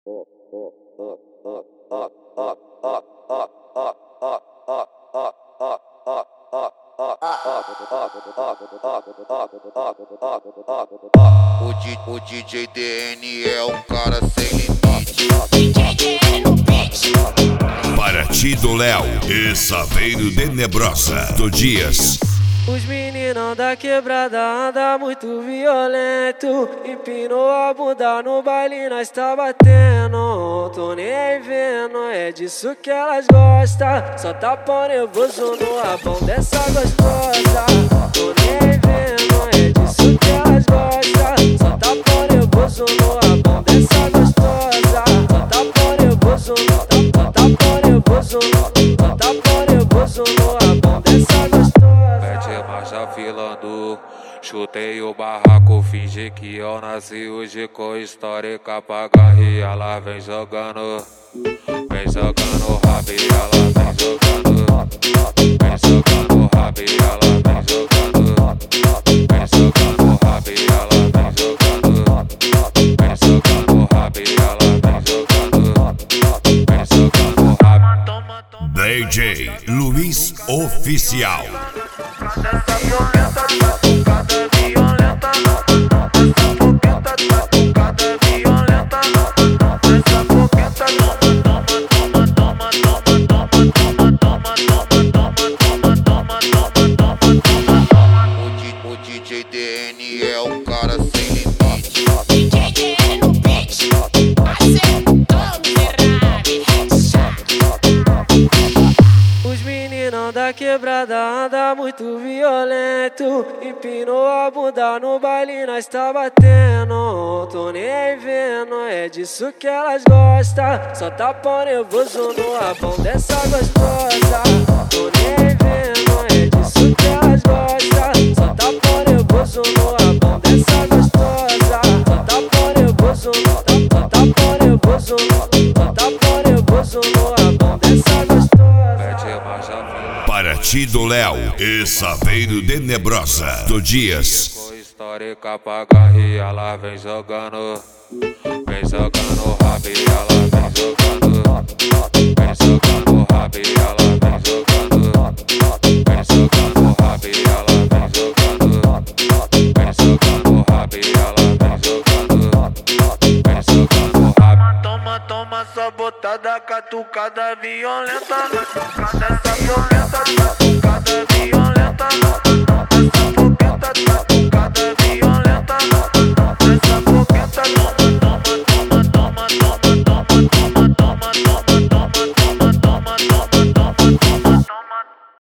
O DJ DN é um cara sem limite. Paraty do Léo e Saveiro Tenebrosa do Dias. Os meninão da quebrada anda muito violento. Empinou a bunda no baile, nós tá batendo. Tô nem vendo, é disso que elas gostam. Só tá pau nervoso no rabão dessa gostosa. Tô nem vendo, é disso que elas gostam. Só tá pau nervoso no rabão dessa gostosa. Só tá pau nervoso, só tá pau nervoso, só tá pau nervoso no rabão dessa gostosa. Marcha filando, chutei o barraco, fingi que eu nasci hoje com histórica pra garra. Ela vem jogando rabo, ela vem jogando rabo, ela vem jogando rabo, ela vem jogando rabo. DJ Luiz Oficial. Essa violenta, batucada violenta, essa boqueta, batucada violenta, essa boqueta, O DJ DN é um cara sem limite. Os meninão da quebrada anda muito violento. Empinou a bunda no baile, nós tá batendo. Tô nem vendo, é disso que elas gostam. Só tá pau nervoso no rabão dessa gostosa. Tô nem vendo, é disso que elas gostam. Só tá pau nervoso no rabão dessa gostosa. Só tá pau nervoso, só tá pau nervoso, só tá pau nervoso no rabão dessa gostosa. Paraty do Léo e Saveiro Tenebrosa do Dias. Com histórica pra garra, ela vem jogando rabo, ela vem jogando rabo, ela vem jogando rabo, ela vem jogando rabo, ela vem jogando rabo. toma só botada, catucada violenta, essa violenta, batucada violenta, essa boqueta, batucada violenta.